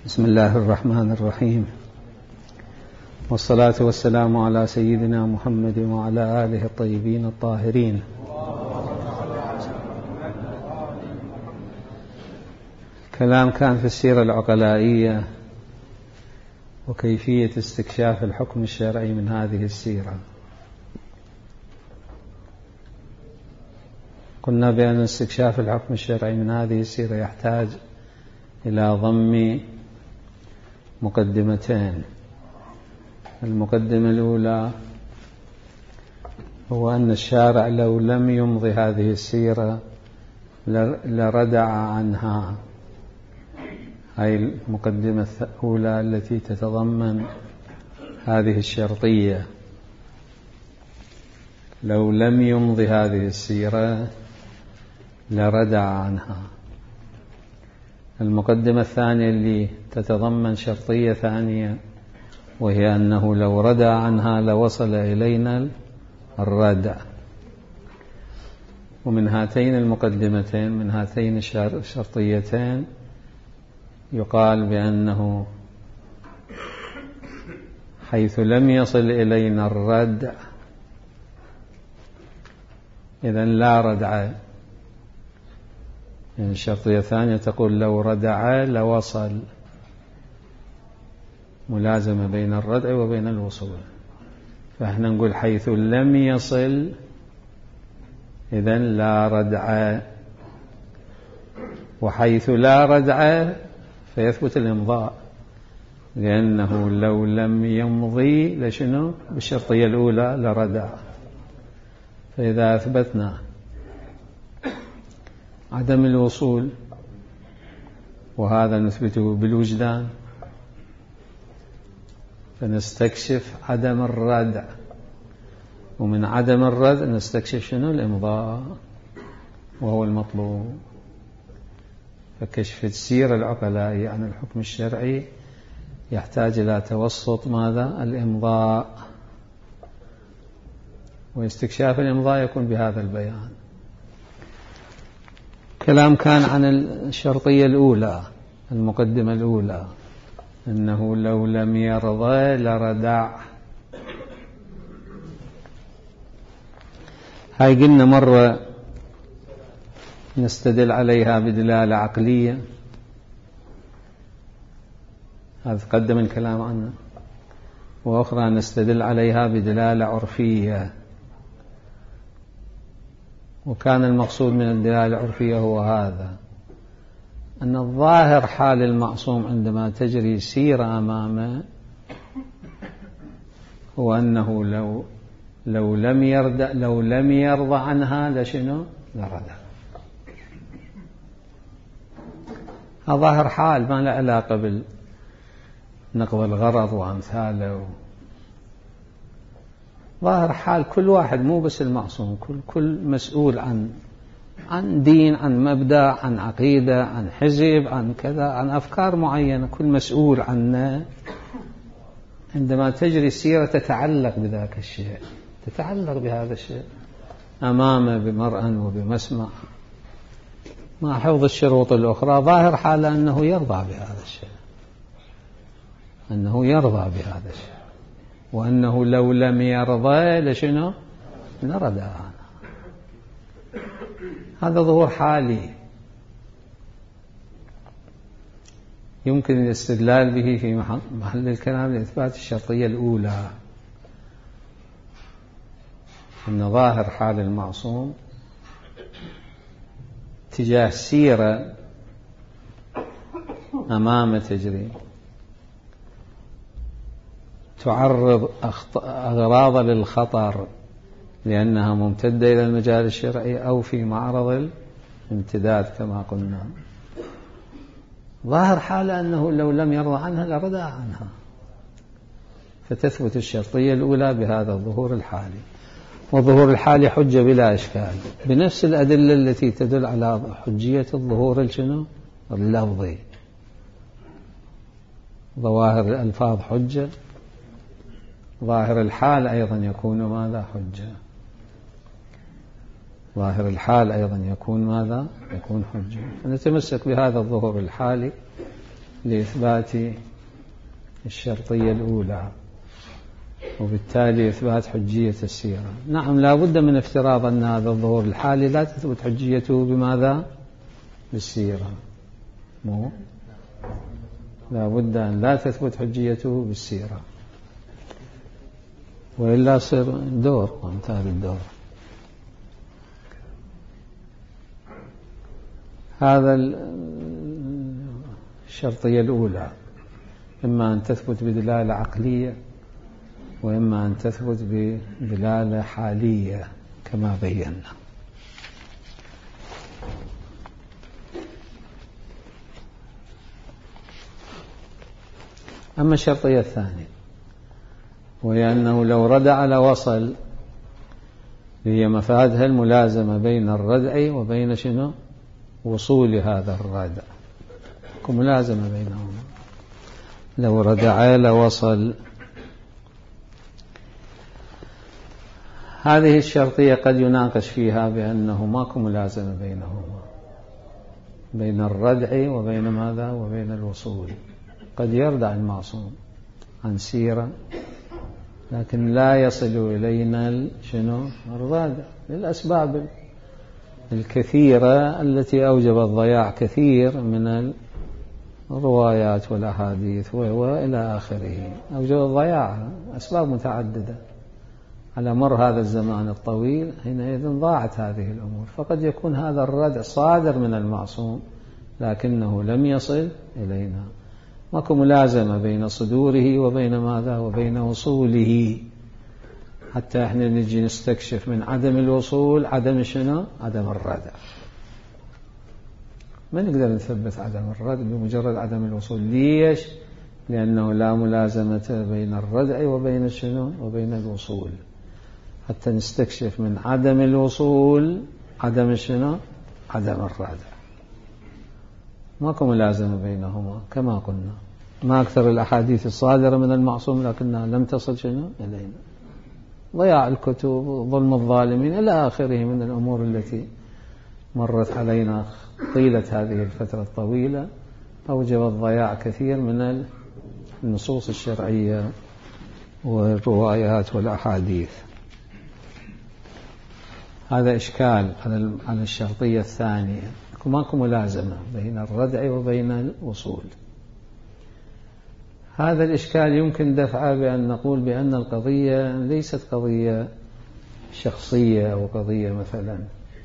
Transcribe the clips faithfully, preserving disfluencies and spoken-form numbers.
بسم الله الرحمن الرحيم، والصلاة والسلام على سيدنا محمد وعلى آله الطيبين الطاهرين. كلام كان في السيرة العقلائية وكيفية استكشاف الحكم الشرعي من هذه السيرة. قلنا بأن استكشاف الحكم الشرعي من هذه السيرة يحتاج إلى ضم مقدمتين. المقدمة الأولى هو أن الشارع لو لم يمضي هذه السيرة لردع عنها. هذه المقدمة الأولى التي تتضمن هذه الشرطية: لو لم يمضي هذه السيرة لردع عنها. المقدمة الثانية اللي تتضمن شرطية ثانية، وهي أنه لو ردع عنها لوصل إلينا الردع. ومن هاتين المقدمتين، من هاتين الشرطيتين، يقال بأنه حيث لم يصل إلينا الردع إذن لا ردع. يعني الشرطية الثانية تقول لو ردع لوصل، ملازمة بين الردع وبين الوصول. فإحنا نقول حيث لم يصل إذن لا ردع، وحيث لا ردع فيثبت الإمضاء، لأنه لو لم يمضي لشنو؟ بالشرطية الأولى لردع. فإذا أثبتنا عدم الوصول، وهذا نثبته بالوجدان، فنستكشف عدم الردع، ومن عدم الردع نستكشف شنو؟ الإمضاء، وهو المطلوب. فكشف السيرة العقلائية عن الحكم الشرعي يحتاج إلى توسط ماذا؟ الإمضاء. واستكشاف الإمضاء يكون بهذا البيان. كلام كان عن الشرطية الأولى، المقدمة الأولى، أنه لو لم يرضى لردع. هاي قلنا مرة نستدل عليها بدلالة عقلية، هذا تقدم الكلام عنه، وأخرى نستدل عليها بدلالة عرفية. وكان المقصود من الدلالة العرفية هو هذا: أن الظاهر حال المعصوم عندما تجري سيرة أمامه هو أنه لو لو لم يرضى لو لم يرضى عنها لشنو؟ لردع. هذا ظاهر حال، ما له علاقة بالنقض الغرض وأمثاله. ظاهر حال كل واحد، مو بس المعصوم، كل كل مسؤول عن عن دين، عن مبدأ، عن عقيدة، عن حزب، عن كذا، عن أفكار معينة، كل مسؤول عنه. عندما تجري السيرة تتعلق بذاك الشيء، تتعلق بهذا الشيء أمامه بمرأى وبمسمع، مع حفظ الشروط الأخرى. ظاهر حاله أنه يرضى بهذا الشيء، أنه يرضى بهذا الشيء، وأنه لو لم يرضى لشنو؟ لردع عنه. هذا ظهور حالي يمكن الاستدلال به في محل الكلام لإثبات الشرطية الأولى، أن ظاهر حال المعصوم تجاه سيرة أمام تجري تعرض أغراض للخطر لأنها ممتدة إلى المجال الشرعي أو في معرض الامتداد كما قلنا. ظاهر حاله أنه لو لم يرضى عنها لردع عنها، فتثبت الشرطية الأولى بهذا الظهور الحالي. والظهور الحالي حجة بلا إشكال بنفس الأدلة التي تدل على حجية الظهور الشنو؟ اللفظي. ظواهر الألفاظ حجة، ظاهر الحال أيضا يكون ماذا؟ حجة. ظاهر الحال أيضا يكون ماذا؟ يكون حجة. فنتمسك بهذا الظهور الحالي لإثبات الشرطية الأولى، وبالتالي إثبات حجية السيرة. نعم، لا بد من افتراض أن هذا الظهور الحالي لا تثبت حجيته بماذا؟ بالسيرة. مو لا بد أن لا تثبت حجيته بالسيرة، وإلا صير دور وامتال الدور. هذا الشرطية الأولى، إما أن تثبت بدلالة عقلية، وإما أن تثبت بدلالة حالية كما بينا. أما الشرطية الثانية، وهي أنه لو ردع لوصل، هي مفادها الملازمة بين الردع وبين شنو؟ وصول هذا الردع، ملازمة بينهما. لو ردع لوصل. هذه الشرطية قد يناقش فيها بأنه ماكو ملازمة بينهما، بين الردع وبين ماذا؟ وبين الوصول. قد يردع المعصوم عن سيرة لكن لا يصل إلينا شنو؟ الردع، للأسباب الكثيرة التي أوجبت ضياع كثير من الروايات والأحاديث وإلى آخره. أوجبت ضياع أسباب متعددة على مر هذا الزمان الطويل، حينئذ ضاعت هذه الأمور. فقد يكون هذا الردع صادر من المعصوم لكنه لم يصل إلينا. ماكو ملازمة بين صدوره وبين ماذا؟ وبين وصوله، حتى احنا نجي نستكشف من عدم الوصول عدم شنو؟ عدم الردع. ما نقدر نثبت عدم الردع بمجرد عدم الوصول. ليش؟ لأنه لا ملازمة بين الردع وبين شنو؟ وبين الوصول. حتى نستكشف من عدم الوصول عدم شنو؟ عدم الردع. ماكو ملازمة بينهما كما قلنا. ما أكثر الأحاديث الصادرة من المعصوم لكنها لم تصل شنو؟ إلينا. ضياع الكتب، ظلم الظالمين، إلى آخره من الأمور التي مرت علينا طيلة هذه الفترة الطويلة، أوجبت ضياع كثير من النصوص الشرعية والروايات والأحاديث. هذا إشكال على الشرطية الثانية، ماكو ملازمة بين الردع وبين الوصول. هذا الإشكال يمكن دفعه بأن نقول بأن القضية ليست قضية شخصية أو قضية مثلا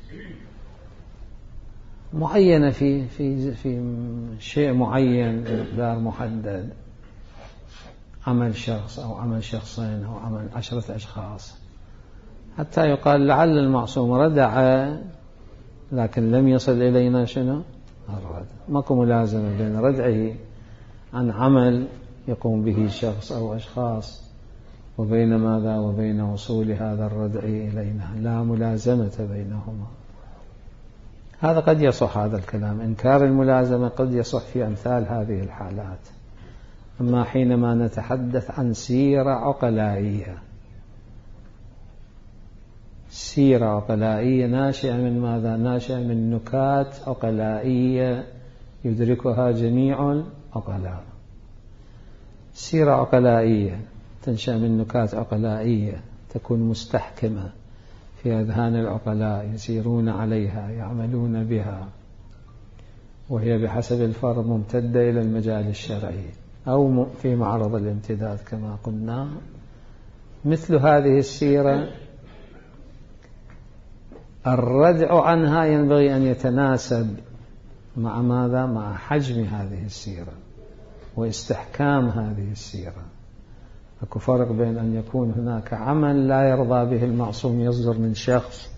معينة في في في شيء معين بمقدار محدد، عمل شخص أو عمل شخصين أو عمل عشرة أشخاص، حتى يقال لعل المعصوم ردع لكن لم يصل إلينا شنو؟ الردع. ماكو ملازمة بين ردعه عن عمل يقوم به شخص أو أشخاص وبين ماذا؟ وبين وصول هذا الردع إلينا. لا ملازمة بينهما. هذا قد يصح هذا الكلام، إنكار الملازمة قد يصح في أمثال هذه الحالات. أما حينما نتحدث عن سيرة عقلائية، سيرة عقلائية ناشئة من ماذا؟ ناشئة من نكات عقلائية يدركها جميع العقلاء. سيرة عقلائية تنشأ من نكات عقلائية تكون مستحكمة في أذهان العقلاء، يسيرون عليها، يعملون بها، وهي بحسب الفرض ممتدة إلى المجال الشرعي أو في معرض الامتداد كما قلنا. مثل هذه السيرة الردع عنها ينبغي أن يتناسب مع ماذا؟ مع حجم هذه السيرة واستحكام هذه السيرة. أكو فرق بين أن يكون هناك عمل لا يرضى به المعصوم يصدر من شخص،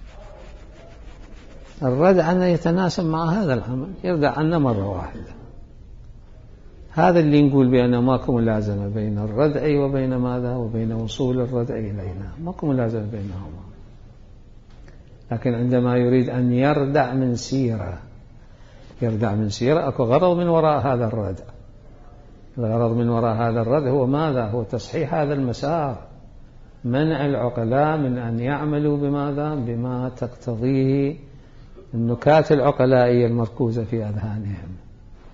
الردع عنه يتناسب مع هذا العمل، يردع عنه مرة واحدة. هذا اللي نقول بأنه ماكو ملازمة بين الردع وبين ماذا؟ وبين وصول الردع إلينا، ماكو ملازمة بينهما. لكن عندما يريد أن يردع من سيرة، يردع من سيرة، أكو غرض من وراء هذا الردع. الغرض من وراء هذا الردع هو ماذا؟ هو تصحيح هذا المسار، منع العقلاء من أن يعملوا بماذا؟ بما تقتضيه النكات العقلائية المركوزة في أذهانهم.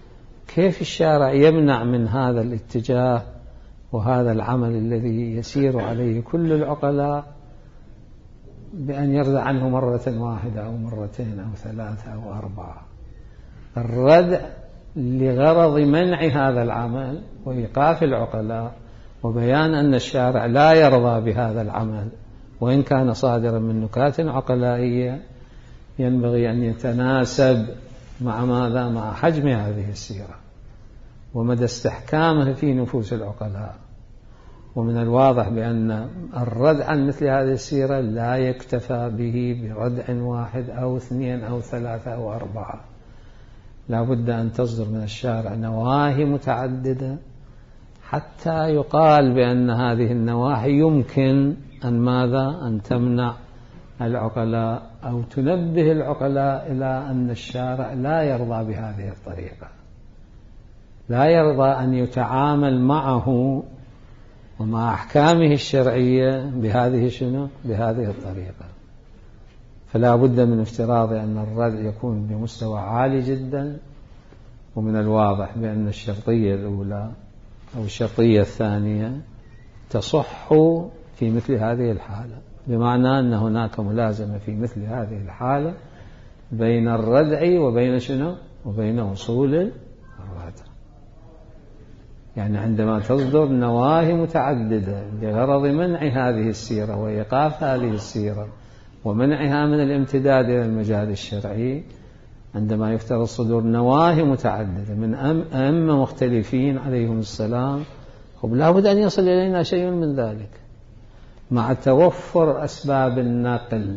كيف الشارع يمنع من هذا الاتجاه وهذا العمل الذي يسير عليه كل العقلاء بأن يردع عنه مرة واحدة أو مرتين أو ثلاثة أو أربعة؟ الردع لغرض منع هذا العمل وإيقاف العقلاء وبيان أن الشارع لا يرضى بهذا العمل، وإن كان صادرا من نكات عقلائية ينبغي أن يتناسب مع ماذا؟ مع حجم هذه السيرة ومدى استحكامه في نفوس العقلاء. ومن الواضح بأن الردع عن مثل هذه السيرة لا يكتفى به بردع واحد أو اثنين أو ثلاثة أو أربعة، لا بد أن تصدر من الشارع نواهي متعددة حتى يقال بأن هذه النواهي يمكن أن ماذا؟ أن تمنع العقلاء أو تنبه العقلاء إلى أن الشارع لا يرضى بهذه الطريقة، لا يرضى أن يتعامل معه ومع أحكامه الشرعية بهذه شنو؟ بهذه الطريقة. فلا بد من افتراض أن الردع يكون بمستوى عالي جدا. ومن الواضح بأن الشرطية الأولى أو الشرطية الثانية تصح في مثل هذه الحالة، بمعنى أن هناك ملازمة في مثل هذه الحالة بين الردع وبين شنو؟ وبين وصول الردع. يعني عندما تصدر نواهي متعددة لغرض منع هذه السيرة وإيقاف هذه السيرة ومنعها من الامتداد إلى المجال الشرعي، عندما يفترض صدور نواهي متعددة من أئمة مختلفين عليهم السلام، لا بد أن يصل إلينا شيء من ذلك مع توفر أسباب النقل.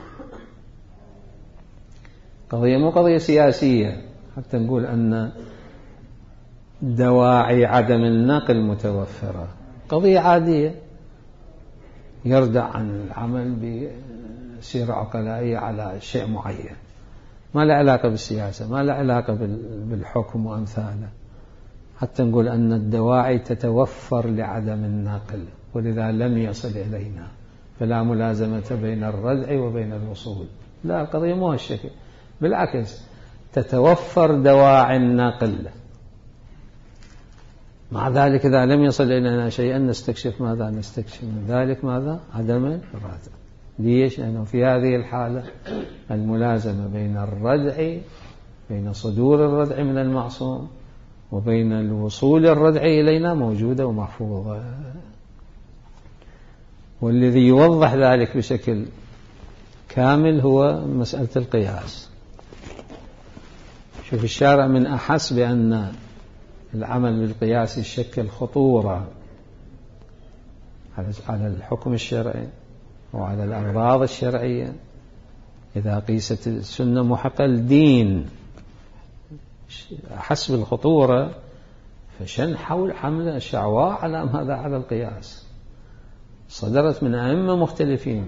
قضية مو قضية سياسية حتى نقول أن دواعي عدم النقل متوفرة، قضية عادية يردع عن العمل بسيرة عقلائية على شيء معين، ما له علاقة بالسياسة، ما له علاقة بالحكم وأمثاله، حتى نقول أن الدواعي تتوفر لعدم النقل ولذا لم يصل إلينا، فلا ملازمة بين الردع وبين الوصول. لا، القضية مو هالشكل، بالعكس تتوفر دواعي النقل. مع ذلك إذا لم يصل إلينا شيئا نستكشف ماذا؟ نستكشف من ذلك ماذا؟ عدم الردع. ليش؟ لأنه في هذه الحالة الملازمة بين الردع، بين صدور الردع من المعصوم وبين الوصول الردع إلينا موجودة ومحفوظة. والذي يوضح ذلك بشكل كامل هو مسألة القياس. شوف الشارع من أحس بأن العمل بالقياس يشكل خطورة على الحكم الشرعي وعلى الأغراض الشرعية. إذا قيست السنة محقة الدين أحس بالخطورة، فشن حول حمل الشعواء على ماذا؟ على القياس. صدرت من أئمة مختلفين،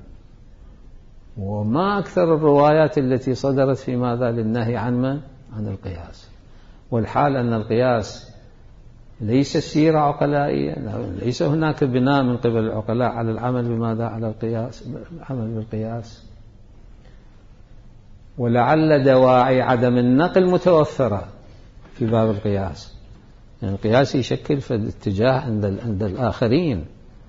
وما أكثر الروايات التي صدرت في ماذا؟ للنهي عن من؟ عن القياس. والحال أن القياس ليس سيرة عقلائية، ليس هناك بناء من قبل العقلاء على العمل بماذا؟ على القياس، العمل بالقياس. ولعل دواعي عدم النقل متوفرة في باب القياس، يعني القياس يشكل في الاتجاه عند عند الآخرين،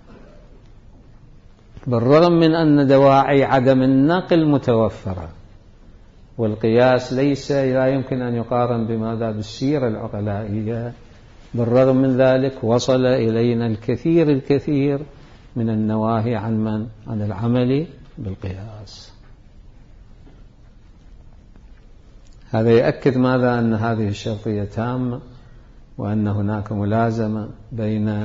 بالرغم من أن دواعي عدم النقل متوفرة، والقياس ليس لا يمكن أن يقارن بماذا؟ بالسيرة العقلائية. بالرغم من ذلك وصل إلينا الكثير الكثير من النواهي عن من؟ عن العمل بالقياس. هذا يؤكد ماذا؟ أن هذه الشرطية تامة، وأن هناك ملازمة بين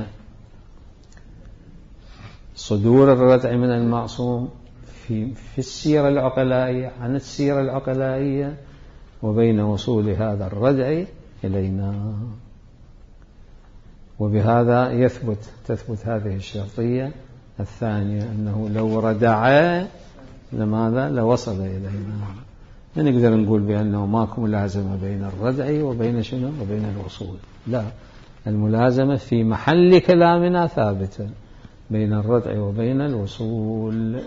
صدور الردع من المعصوم في في السيرة العقلائية عن السيرة العقلائية وبين وصول هذا الردع إلينا. وبهذا يثبت تثبت هذه الشرطية الثانية، أنه لو ردع لماذا؟ لوصل إلينا. ما نقدر نقول بأنه ماكو ملازمة بين الردع وبين شنو؟ وبين الوصول. لا، الملازمة في محل كلامنا ثابتة بين الردع وبين الوصول.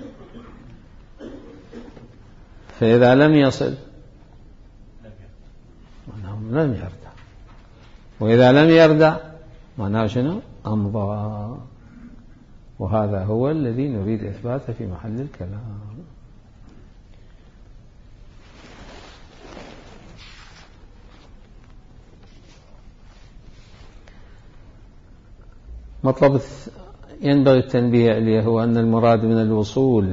فإذا لم يصل لم يردع، وإذا لم يردع معناه شنو؟ أمضى. وهذا هو الذي نريد إثباته في محل الكلام. مطلب ينبغي التنبيه عليه هو أن المراد من الوصول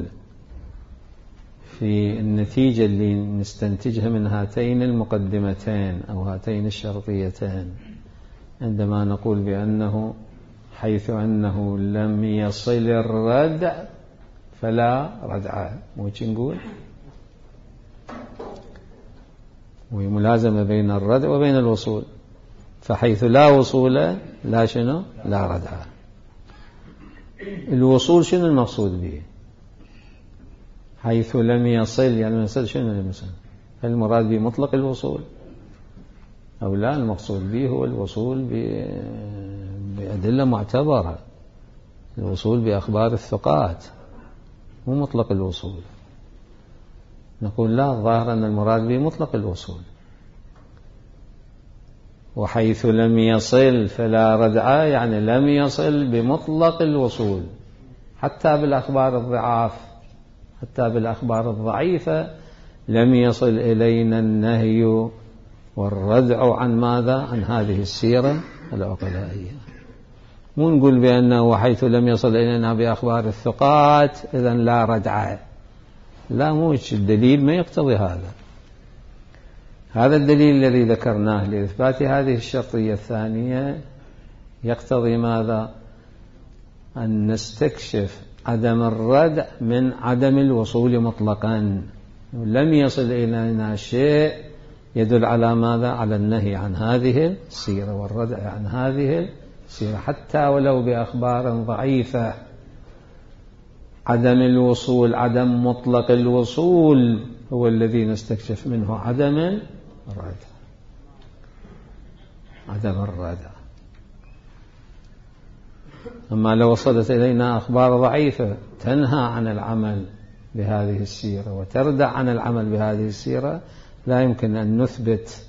في النتيجة اللي نستنتجها من هاتين المقدمتين أو هاتين الشرطيتين عندما نقول بأنه حيث أنه لم يصل الردع فلا ردع، موش نقول وملازمة بين الردع وبين الوصول. فحيث لا وصول لا شنو؟ لا ردع. الوصول شنو المقصود به؟ حيث لم يصل يعني يصل شنو لم يصل؟ هل المراد به مطلق الوصول أو لا؟ المقصود به هو الوصول بأدلة معتبرة، الوصول بأخبار الثقات، مو مطلق الوصول. نقول لا، الظاهر أن المراد به مطلق الوصول. وحيث لم يصل فلا ردع يعني لم يصل بمطلق الوصول، حتى بالأخبار الضعاف، حتى بالأخبار الضعيفة لم يصل إلينا النهي والردع عن ماذا؟ عن هذه السيرة العقلائية. مو نقول بأنه حيث لم يصل إلينا بأخبار الثقات إذن لا ردع، لا، موش الدليل ما يقتضي هذا. هذا الدليل الذي ذكرناه لإثبات هذه الشرطية الثانية يقتضي ماذا؟ أن نستكشف عدم الردع من عدم الوصول مطلقا. لم يصل إلينا شيء يدل على ماذا؟ على النهي عن هذه السيرة والردع عن هذه السيرة، حتى ولو بأخبار ضعيفة. عدم الوصول، عدم مطلق الوصول هو الذي نستكشف منه عدم الردع، عدم الردع. أما لو وصلت إلينا أخبار ضعيفة تنهى عن العمل بهذه السيرة وتردع عن العمل بهذه السيرة، لا يمكن أن نثبت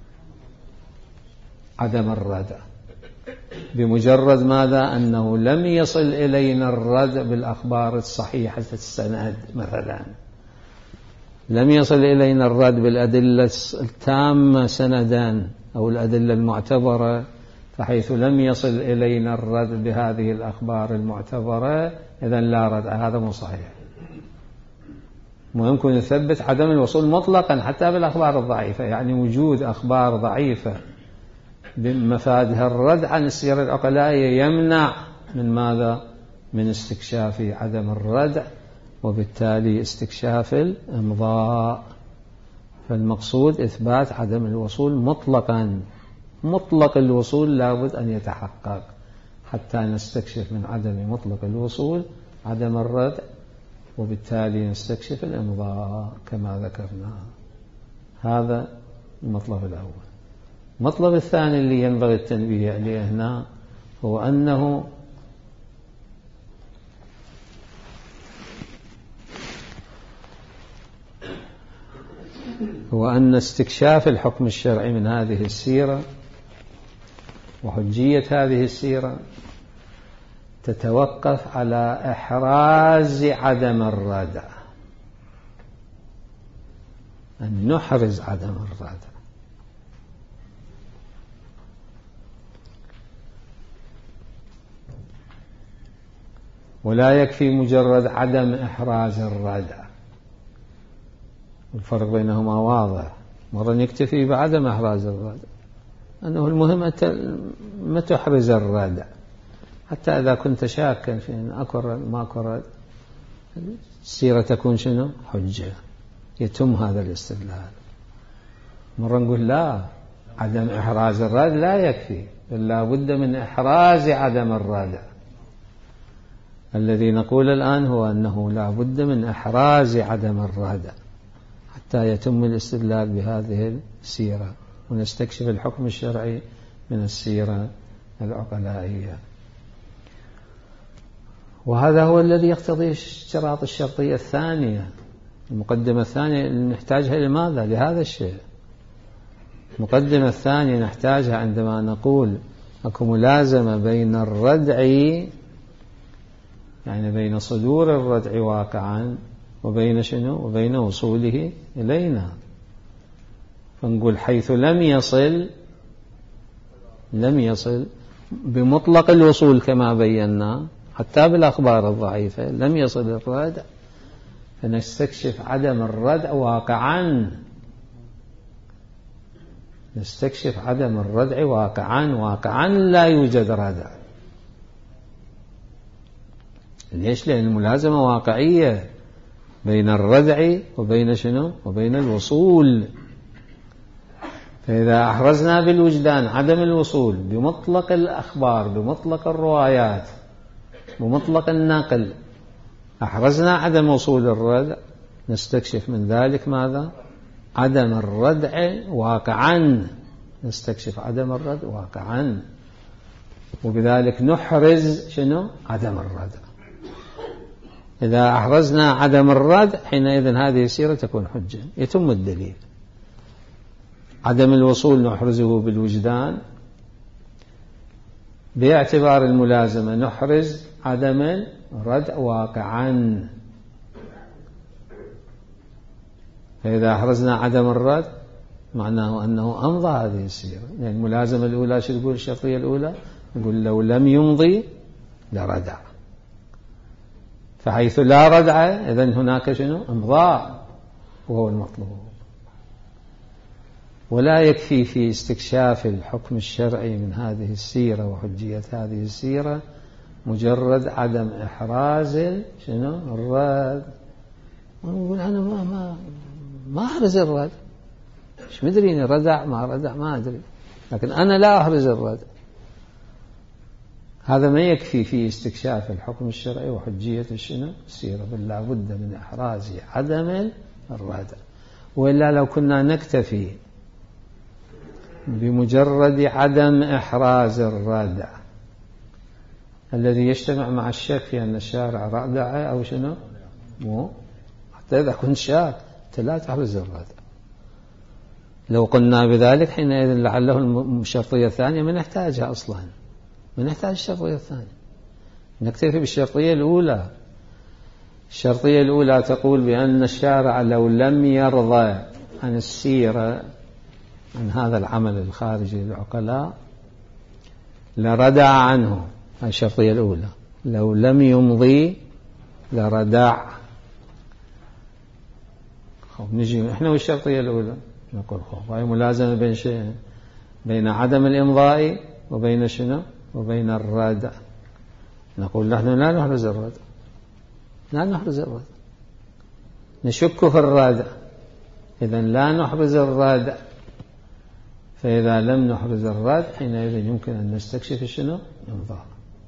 عدم الردع بمجرد ماذا؟ أنه لم يصل إلينا الردع بالأخبار الصحيحة السند مثلا، لم يصل إلينا الرد بالأدلة التامة سندا أو الأدلة المعتبرة. فحيث لم يصل إلينا الرد بهذه الأخبار المعتبرة إذن لا رد، هذا مو صحيح. ممكن نثبت عدم الوصول مطلقا حتى بالأخبار الضعيفة، يعني وجود أخبار ضعيفة بمفادها الرد عن السيرة العقلائية يمنع من ماذا؟ من استكشاف عدم الردع وبالتالي استكشاف الإمضاء. فالمقصود إثبات عدم الوصول مطلقا، مطلق الوصول لابد أن يتحقق حتى نستكشف من عدم مطلق الوصول عدم الردع وبالتالي نستكشف الإمضاء كما ذكرنا. هذا المطلب الأول. المطلب الثاني اللي ينبغي التنبيه عليه هنا هو أنه هو أن استكشاف الحكم الشرعي من هذه السيرة وحجية هذه السيرة تتوقف على إحراز عدم الردع، أن نحرز عدم الردع. ولا يكفي مجرد عدم إحراز الردع، الفرق بينهما واضح. مرة نكتفي بعدم إحراز الردع، أنه المهم ما تحرز الردع، حتى إذا كنت شاكا في أن أكرر ما أكرر السيرة تكون شنو؟ حجة، يتم هذا الاستدلال. مرة نقول لا، عدم إحراز الردع لا يكفي، بل لا بد من إحراز عدم الردع. الذي نقول الآن هو أنه لا بد من إحراز عدم الردع حتى يتم الاستدلال بهذه السيرة ونستكشف الحكم الشرعي من السيرة العقلائية. وهذا هو الذي يقتضي اشتراط الشرطية الثانية، المقدمة الثانية اللي نحتاجها لماذا؟ لهذا الشيء. المقدمة الثانية نحتاجها عندما نقول أكو ملازمة بين الردع، يعني بين صدور الردع واقعا وبين شنو؟ وبين وصوله إلينا. فنقول حيث لم يصل لم يصل بمطلق الوصول كما بينا حتى بالأخبار الضعيفة لم يصل الردع، فنستكشف عدم الردع واقعا، نستكشف عدم الردع واقعا واقعا لا يوجد ردع. ليش؟ لأن الملازمة واقعية بين الردع وبين شنو؟ وبين الوصول. فإذا أحرزنا بالوجدان عدم الوصول بمطلق الأخبار بمطلق الروايات بمطلق النقل، أحرزنا عدم وصول الردع، نستكشف من ذلك ماذا؟ عدم الردع واقعا، نستكشف عدم الردع واقعا، وبذلك نحرز شنو؟ عدم الردع. إذا أحرزنا عدم الردع حينئذ هذه السيرة تكون حجة، يتم الدليل. عدم الوصول نحرزه بالوجدان، باعتبار الملازمة نحرز عدم الردع واقعا. فإذا أحرزنا عدم الرد معناه أنه أمضى هذه السيرة. يعني الملازمة الأولى شو تقول؟ الشرطية الأولى يقول لو لم يمضي لردع، فحيث لا ردع إذن هناك شنو؟ امضاء، وهو المطلوب. ولا يكفي في استكشاف الحكم الشرعي من هذه السيرة وحجية هذه السيرة مجرد عدم إحراز شنو؟ الرد. ونقول أنا ما ما ما أحرز الرد، مش مدريني ردع ما ردع ما أدري، لكن أنا لا أحرز الرد. هذا ما يكفي في استكشاف الحكم الشرعي وحجية الشنو؟ السيرة، بل لا بد من إحراز عدم الردع. وإلا لو كنا نكتفي بمجرد عدم إحراز الردع الذي يجتمع مع الشك في أن الشارع ردع أو شنو؟ مو حتى إذا كنت شاك لا تحرز الردع. لو قلنا بذلك حينئذ لعله الشرطية الثانية ما نحتاجها أصلا، ما نحتاج الشرطية الثانية، نكتفي بالشرطية الأولى. الشرطية الأولى تقول بأن الشارع لو لم يرضى عن السيرة عن هذا العمل الخارجي للعقلاء لردع عنه. هذه الشرطية الأولى، لو لم يمضي لردع. خب نجي احنا والشرطية الأولى نقول خب هاي ملازمة بين شيء، بين عدم الإمضاء وبين شنو؟ وبين الردع. نقول نحن لا نحرز الردع، لا نحرز الردع، نشك في الردع، إذن لا نحرز الردع. فإذا لم نحرز الردع حينئذ يمكن أن نستكشف شنو؟ إمضاء.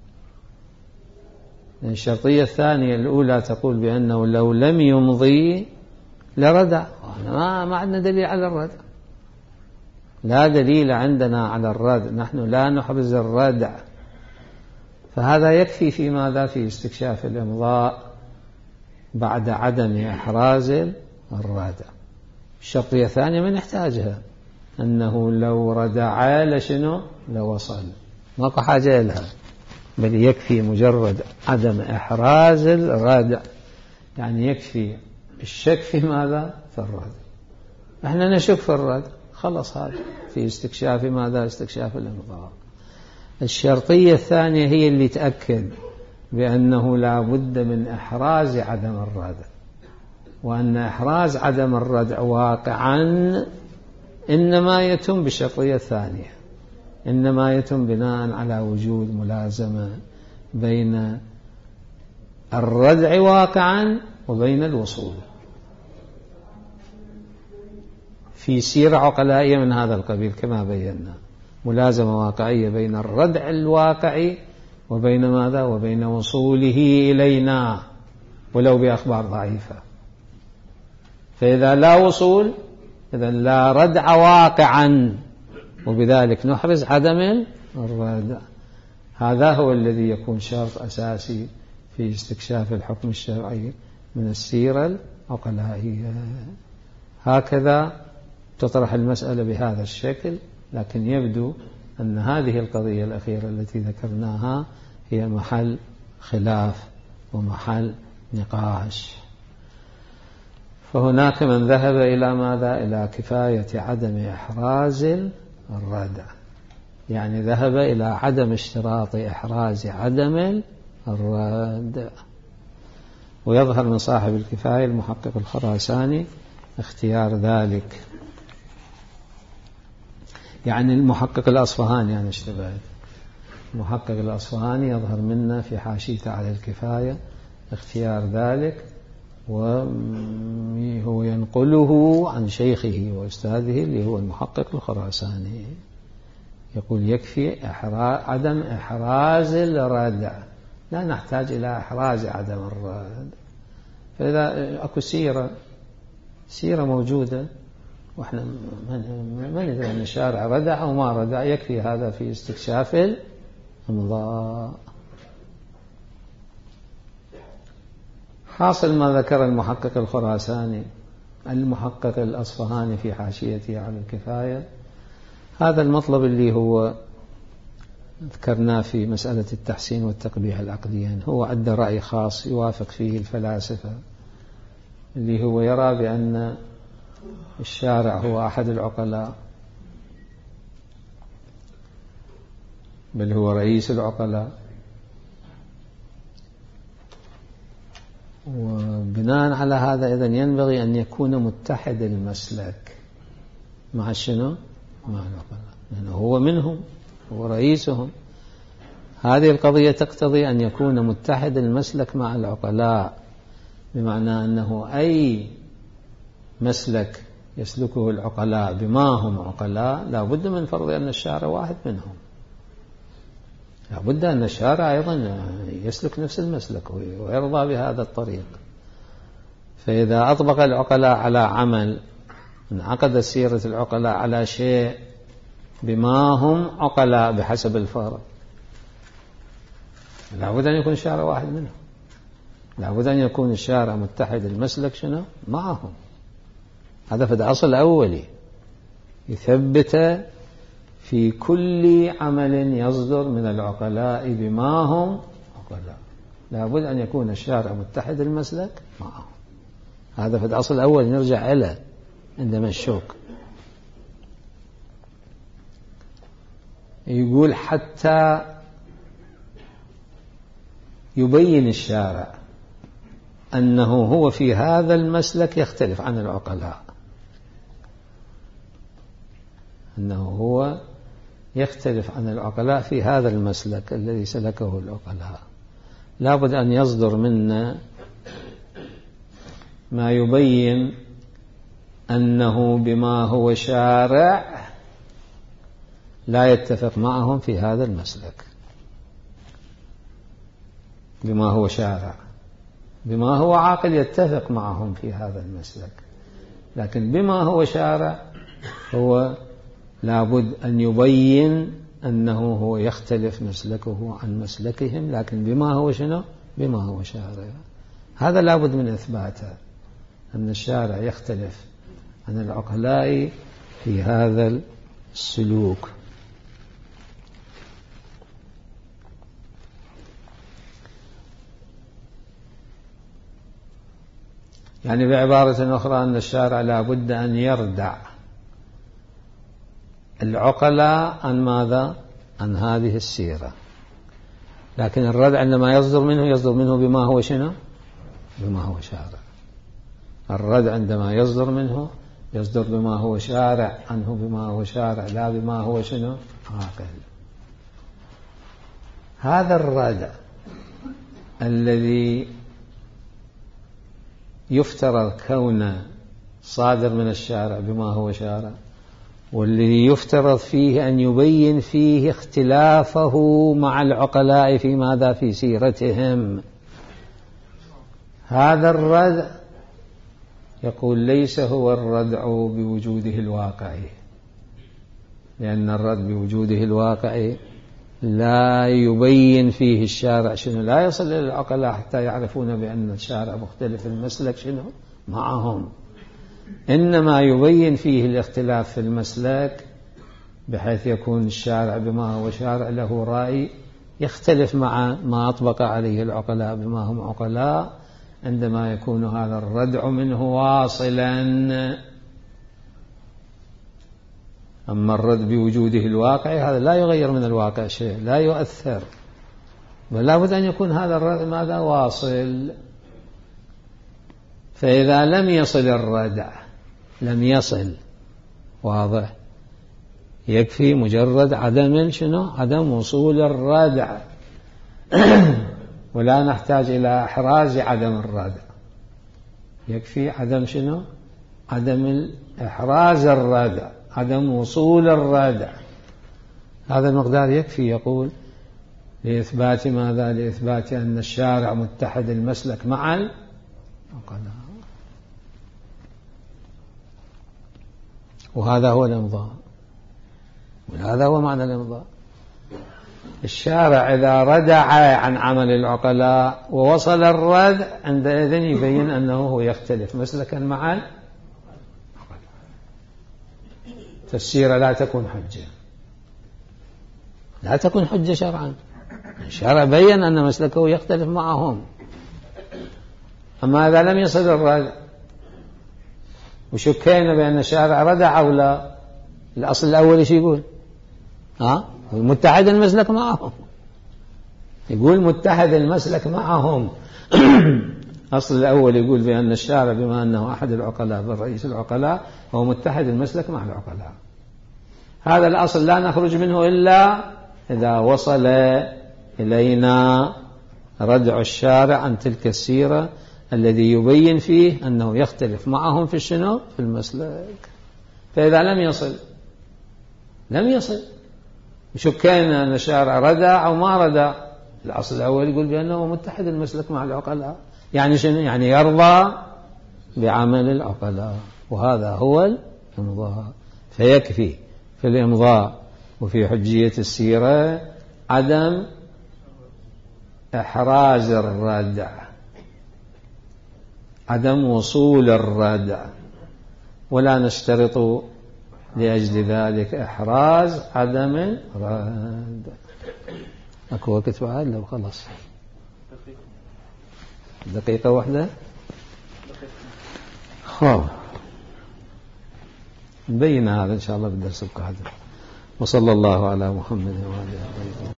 الشرطية الثانية الأولى تقول بأنه لو لم يمضي لردع، ما ما عندنا دليل على الردع، لا دليل عندنا على الردع، نحن لا نحرز الردع. فهذا يكفي في ماذا؟ في استكشاف الإمضاء بعد عدم إحراز الردع. الشرطية الثانية ما نحتاجها، أنه لو ردع لشنو؟ لوصل، ماكو حاجة لها، بل يكفي مجرد عدم إحراز الردع، يعني يكفي الشك في ماذا؟ في الردع. احنا نشك في الردع، خلص هذا في استكشاف ماذا؟ استكشاف الإمضاء. الشرطية الثانية هي اللي تأكد بأنه لا بد من إحراز عدم الردع، وأن إحراز عدم الردع واقعا إنما يتم بالشرطية الثانية، إنما يتم بناء على وجود ملازمة بين الردع واقعا وبين الوصول. في سيرة عقلائية من هذا القبيل كما بينا، ملازمة واقعية بين الردع الواقعي وبين ماذا؟ وبين وصوله إلينا ولو بأخبار ضعيفة. فإذا لا وصول إذا لا ردع واقعا، وبذلك نحرز عدم الردع. هذا هو الذي يكون شرط أساسي في استكشاف الحكم الشرعي من السيرة العقلائية. هكذا تطرح المسألة بهذا الشكل، لكن يبدو أن هذه القضية الأخيرة التي ذكرناها هي محل خلاف ومحل نقاش. فهناك من ذهب إلى ماذا؟ إلى كفاية عدم إحراز الردع، يعني ذهب إلى عدم اشتراط إحراز عدم الردع. ويظهر من صاحب الكفاية المحقق الخراساني اختيار ذلك، يعني المحقق الأصفهاني، يعني اشتبهت، المحقق الأصفهاني يظهر منا في حاشيته على الكفاية اختيار ذلك، وهو ينقله عن شيخه وأستاذه اللي هو المحقق الخراساني، يقول يكفي إحراز عدم إحراز الردع، لا نحتاج إلى إحراز عدم الردع. فإذا أكو سيرة سيرة موجودة وإحنا ما ندري أن الشارع ردع أو ما ردع، يكفي هذا في استكشاف الإمضاء. حاصل ما ذكر المحقق الخراساني المحقق الأصفهاني في حاشيته على الكفاية، هذا المطلب اللي هو ذكرناه في مسألة التحسين والتقبيح العقديين، هو أدى رأي خاص يوافق فيه الفلاسفة، اللي هو يرى بأن الشارع هو أحد العقلاء، بل هو رئيس العقلاء، وبناء على هذا إذن ينبغي أن يكون متحد المسلك مع شنو؟ مع العقلاء، لأنه هو منهم، هو رئيسهم. هذه القضية تقتضي أن يكون متحد المسلك مع العقلاء، بمعنى أنه أي مسلك يسلكه العقلاء بما هم عقلاء لا بد من فرض أن الشارع واحد منهم، لا بد أن الشارع أيضا يسلك نفس المسلك ويرضى بهذا الطريق. فإذا أطبق العقلاء على عمل، انعقد سيرة العقلاء على شيء بما هم عقلاء بحسب الفرض، لا بد أن يكون الشارع واحد منهم، لا بد أن يكون الشارع متحد المسلك شنو معهم. هذا في الأصل الأولي يثبت في كل عمل يصدر من العقلاء بما هم عقلاء، لا بد أن يكون الشارع متحد المسلك معهم. هذا في الأصل الأول نرجع إلى عندما الشوك يقول حتى يبين الشارع أنه هو في هذا المسلك يختلف عن العقلاء، أنه هو يختلف عن العقلاء في هذا المسلك الذي سلكه العقلاء. لا بد أن يصدر منا ما يبين أنه بما هو شارع لا يتفق معهم في هذا المسلك، بما هو شارع، بما هو عاقل يتفق معهم في هذا المسلك، لكن بما هو شارع هو لابد أن يبين أنه هو يختلف مسلكه عن مسلكهم، لكن بما هو شنو؟ بما هو شارع. هذا لابد من إثباته، أن الشارع يختلف عن العقلاء في هذا السلوك. يعني بعبارة أخرى أن الشارع لابد أن يردع العقلاء عن ماذا؟ عن هذه السيرة، لكن الردع عندما يصدر منه يصدر منه بما هو شنو؟ بما هو شارع. الردع عندما يصدر منه يصدر بما هو شارع عنه، بما هو شارع لا بما هو شنو؟ عاقل. هذا الردع الذي يفترض كونه صادر من الشارع بما هو شارع، والذي يفترض فيه أن يبين فيه اختلافه مع العقلاء في ماذا؟ في سيرتهم. هذا الردع يقول ليس هو الردع بوجوده الواقعي، لأن الردع بوجوده الواقعي لا يبين فيه الشارع شنو، لا يصل إلى العقلاء حتى يعرفون بأن الشارع مختلف المسلك شنو معهم. إنما يبين فيه الاختلاف في المسلك بحيث يكون الشارع بما هو شارع له رأي يختلف مع ما أطبق عليه العقلاء بما هم عقلاء، عندما يكون هذا الردع منه واصلا. أما الرد بوجوده الواقعي هذا لا يغير من الواقع شيء، لا يؤثر، بل لابد أن يكون هذا الرد ماذا واصل. فإذا لم يصل الردع لم يصل، واضح، يكفي مجرد عدم شنو عدم وصول الردع ولا نحتاج إلى إحراز عدم الردع، يكفي عدم شنو عدم إحراز الردع، عدم وصول الردع، هذا المقدار يكفي. يقول لإثبات ماذا؟ لإثبات أن الشارع متحد المسلك مع العقلاء، وهذا هو الإمضاء، وهذا هو معنى الإمضاء. الشارع إذا ردع عن عمل العقلاء ووصل الردع عندئذ يبين أنه هو يختلف مسلكا مع العقلاء، فالسيرة لا تكون حجة، لا تكون حجة شرعا. الشارع بين أن مسلكه يختلف معهم. أما إذا لم يصل الردع وشكينا بأن الشارع ردع أو لا، الأصل الأول إيش يقول؟ ها؟ متحد المسلك معهم، يقول متحد المسلك معهم. أصل الأول يقول بأن الشارع بما أنه أحد العقلاء بل رئيس العقلاء هو متحد المسلك مع العقلاء. هذا الأصل لا نخرج منه إلا إذا وصل إلينا ردع الشارع عن تلك السيرة الذي يبين فيه أنه يختلف معهم في الشنو في المسلك. فإذا لم يصل لم يصل شكينا أن الشارع ردع أو ما ردع، الأصل الأول يقول بأنه متحد المسلك مع العقلاء، يعني شنو؟ يعني يرضى بعمل العقلاء، وهذا هو الإمضاء. فيكفي في الإمضاء وفي حجية السيرة عدم إحراز الردع، عدم وصول الردع، ولا نشترط لأجل ذلك إحراز عدم الردع. أكو وقت بعد لو خلص دقيقة واحدة خلاص نبين هذا إن شاء الله بالدرس القادم. وصلى الله على محمد وعلى آله.